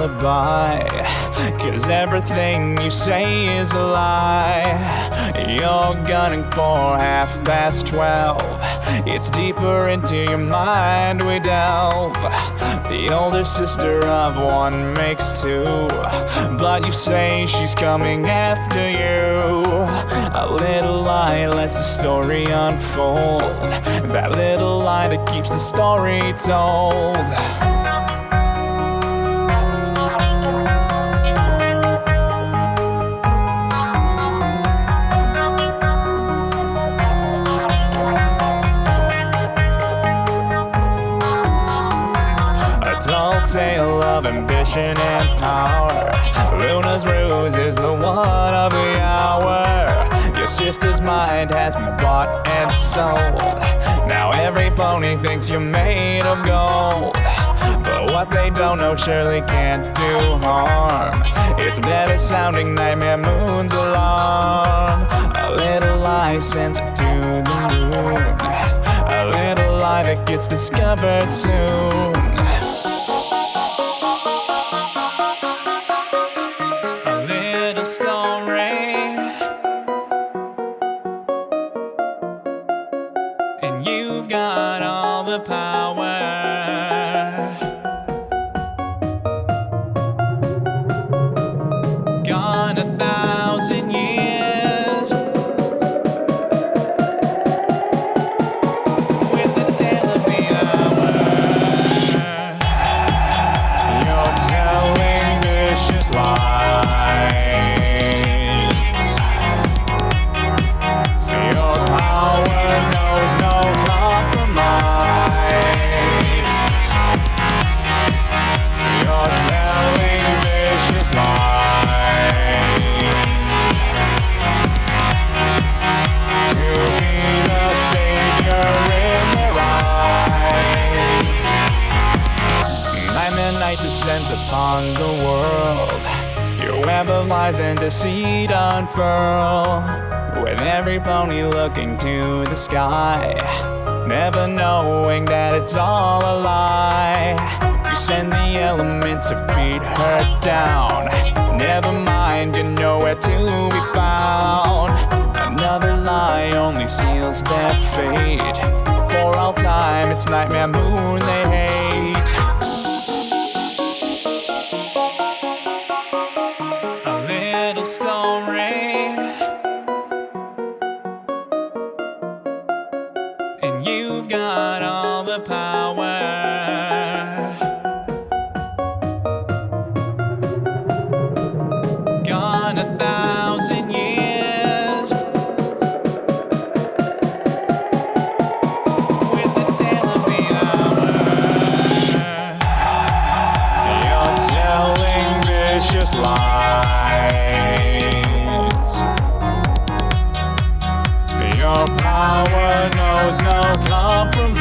alibi, 'cause everything you say is a lie. You're gunning for 12:30. It's deeper into your mind we delve. The older sister of one makes two, but you say she's coming after you. A little lie lets the story unfold, that little lie that keeps the story told. Tall tale of ambition and power. Luna's ruse is the one of the hour. Your sister's mind has been bought and sold. Now every pony thinks you're made of gold, but what they don't know surely can't do harm. It's better sounding nightmare moon's alarm. A little lie sends her to the moon, a little lie that gets discovered soon. Story, and you've got all the power. Gone 1,000 years with the tale of the hour. You're telling vicious lies. Night descends upon the world. Your web of lies and deceit unfurl, with every pony looking to the sky, never knowing that it's all a lie. You send the elements to beat her down. Never mind, you're nowhere to be found. Another lie only seals their fate. For all time, it's Nightmare Moon they hate. Story, and you've got all the power. Gone 1,000 years with the tale of the hour. You're telling vicious lies. Your power knows no compromise.